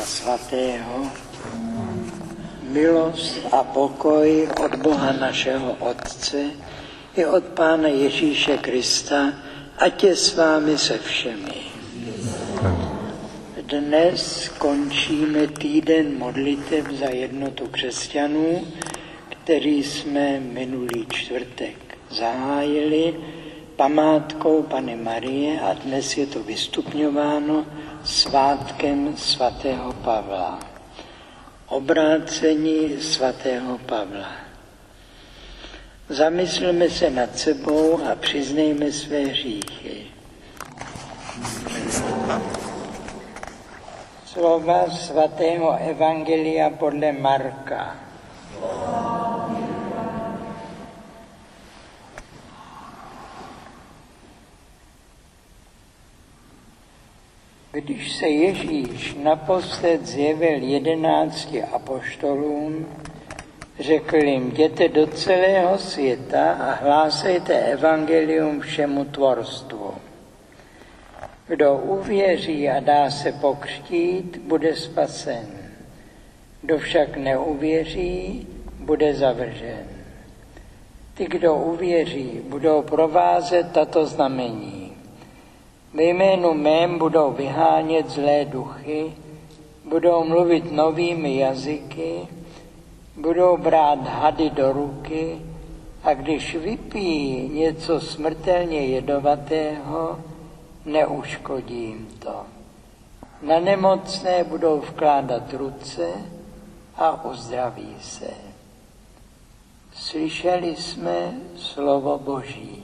Svatého, milost a pokoj od Boha našeho Otce i od Pána Ježíše Krista, ať je s vámi se všemi. Dnes končíme týden modlitev za jednotu křesťanů, který jsme minulý čtvrtek zahájili památkou Panny Marie a dnes je to vystupňováno svátkem svatého Pavla. Obrácení svatého Pavla. Zamysleme se nad sebou a přiznejme své hříchy. Slova svatého Evangelia podle Marka. Když se Ježíš naposled zjevil 11 apoštolům, řekl jim: jděte do celého světa a hlásejte evangelium všemu tvorstvu. Kdo uvěří a dá se pokřtít, bude spasen. Kdo však neuvěří, bude zavržen. Ty, kdo uvěří, budou provázet tato znamení. Ve jménu mém budou vyhánět zlé duchy, budou mluvit novými jazyky, budou brát hady do ruky a když vypijí něco smrtelně jedovatého, neuškodí jim to. Na nemocné budou vkládat ruce a uzdraví se. Slyšeli jsme slovo Boží.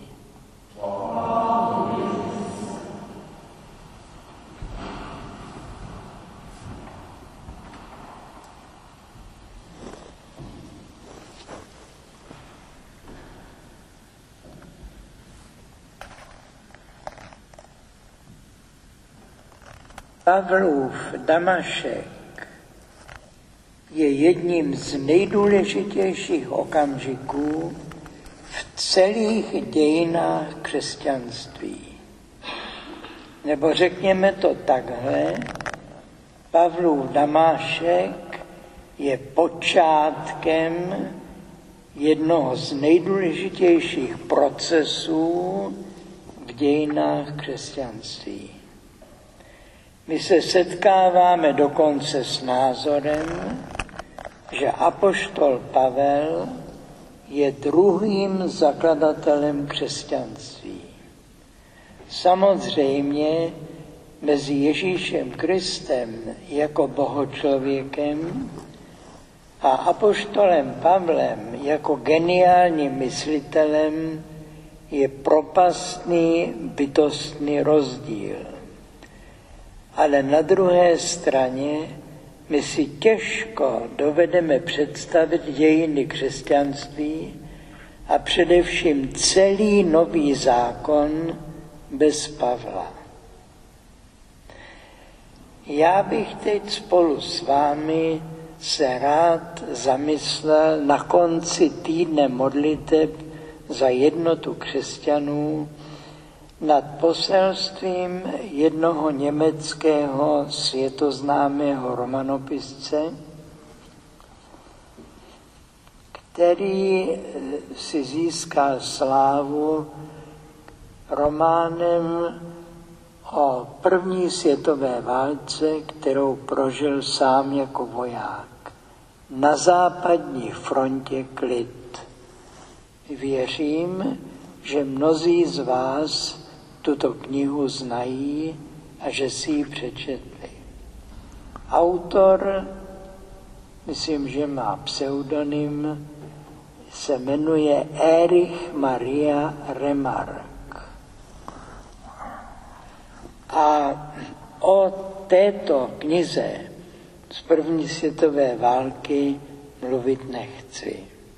Pavlův Damašek je jedním z nejdůležitějších okamžiků v celých dějinách křesťanství. Nebo řekněme to takhle, Pavlův Damašek je počátkem jednoho z nejdůležitějších procesů v dějinách křesťanství. My se setkáváme dokonce s názorem, že apoštol Pavel je druhým zakladatelem křesťanství. Samozřejmě mezi Ježíšem Kristem jako bohočlověkem a apoštolem Pavlem jako geniálním myslitelem je propastný bytostný rozdíl. Ale na druhé straně my si těžko dovedeme představit dějiny křesťanství a především celý Nový zákon bez Pavla. Já bych teď spolu s vámi se rád zamyslel na konci týdne modliteb za jednotu křesťanů nad poselstvím jednoho německého světoznámého romanopisce, který si získal slávu románem o první světové válce, kterou prožil sám jako voják. Na západní frontě klid. Věřím, že mnozí z vás tuto knihu znají a že si ji přečetli. Autor, myslím, že má pseudonym, se jmenuje Erich Maria Remarque. A o této knize z první světové války mluvit nechci.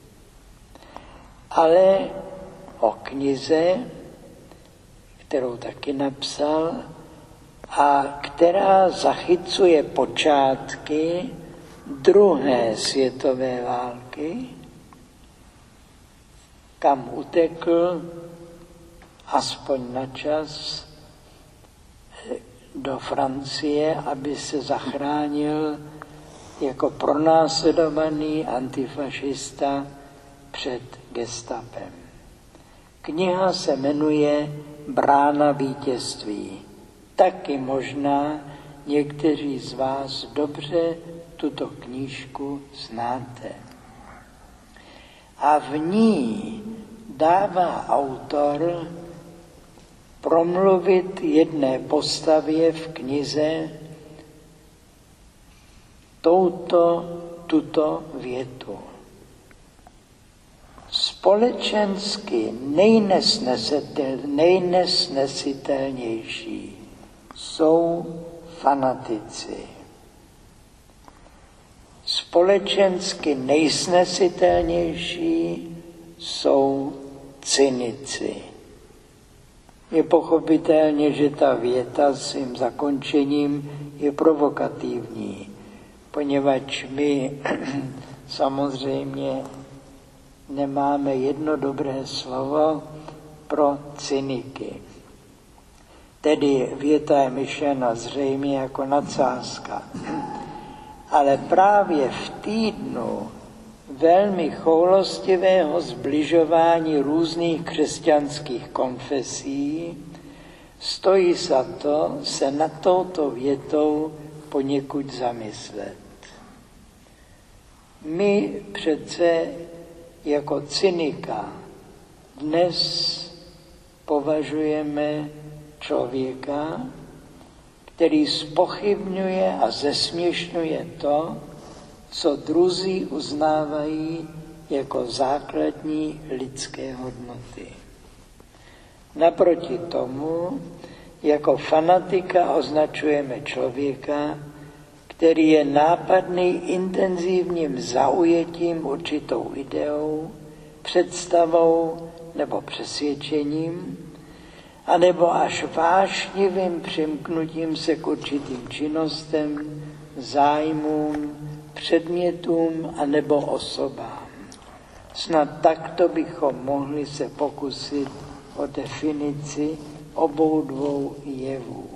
Ale o knize, kterou taky napsal a která zachycuje počátky druhé světové války, kam utekl aspoň na čas do Francie, aby se zachránil jako pronásledovaný antifašista před gestapem. Kniha se jmenuje Brána vítězství. Taky možná někteří z vás dobře tuto knížku znáte. A v ní dává autor promluvit jedné postavě v knize tuto větu. Společensky nejnesnesitelnější jsou fanatici. Společensky nejsnesitelnější jsou cynici. Je pochopitelně, že ta věta s svým zakončením je provokativní, poněvadž my samozřejmě nemáme jedno dobré slovo pro cyniky. Tedy věta je myšlena zřejmě jako nadsázka. Ale právě v týdnu velmi choulostivého zbližování různých křesťanských konfesí stojí za to se nad touto větou poněkud zamyslet. My přece jako cynika dnes považujeme člověka, který zpochybňuje a zesměšňuje to, co druzí uznávají jako základní lidské hodnoty. Naproti tomu, jako fanatika označujeme člověka, který je nápadný intenzivním zaujetím určitou ideou, představou nebo přesvědčením, anebo až vášnivým přimknutím se k určitým činnostem, zájmům, předmětům anebo osobám. Snad takto bychom mohli se pokusit o definici obou dvou jevů.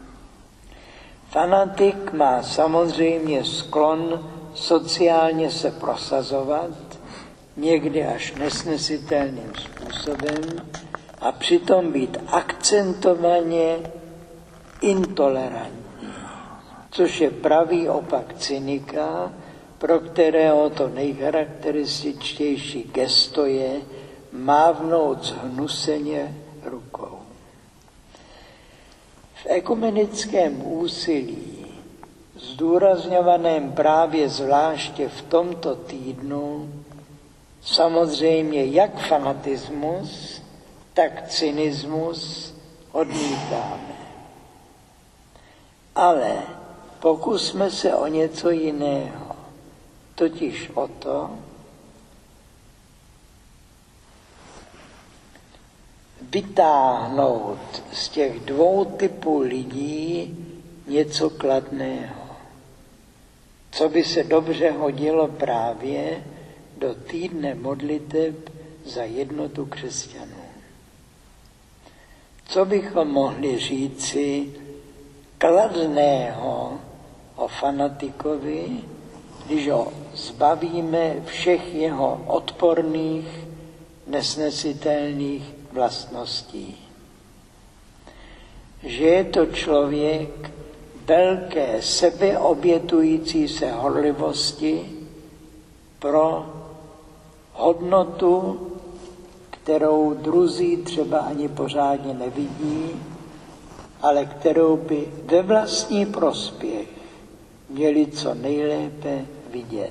Fanatik má samozřejmě sklon sociálně se prosazovat, někdy až nesnesitelným způsobem, a přitom být akcentovaně intolerantní, což je pravý opak cynika, pro kterého to nejcharakterističtější gesto je mávnout zhnuseně rukou. V ekumenickém úsilí, zdůrazňovaném právě zvláště v tomto týdnu, samozřejmě jak fanatismus, tak cynismus odmítáme. Ale pokusme se o něco jiného, totiž o to, vytáhnout z těch dvou typů lidí něco kladného, co by se dobře hodilo právě do týdne modliteb za jednotu křesťanů. Co bychom mohli říci kladného o fanatikovi, když ho zbavíme všech jeho odporných, nesnesitelných vlastností? Že je to člověk velké sebeobětující se horlivosti pro hodnotu, kterou druzí třeba ani pořádně nevidí, ale kterou by ve vlastní prospěch měli co nejlépe vidět.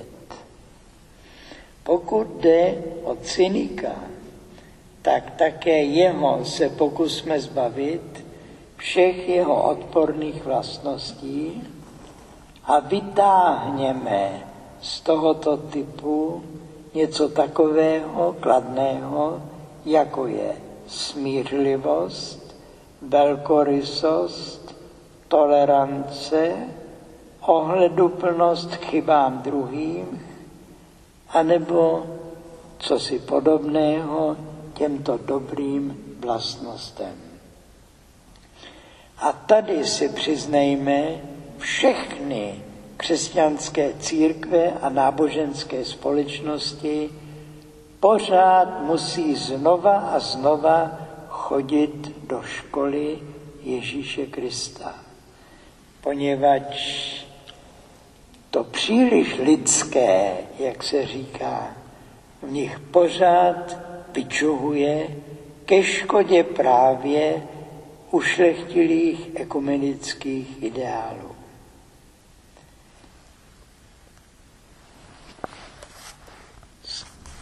Pokud jde o cynika, tak také jeho se pokusme zbavit všech jeho odporných vlastností a vytáhněme z tohoto typu něco takového kladného, jako je smířlivost, velkorysost, tolerance, ohleduplnost k chybám druhým, anebo cosi podobného těmto dobrým vlastnostem. A tady si přiznejme, všechny křesťanské církve a náboženské společnosti pořád musí znova a znova chodit do školy Ježíše Krista. Poněvadž to příliš lidské, jak se říká, v nich pořád vyčuhuje ke škodě právě ušlechtilých ekumenických ideálů.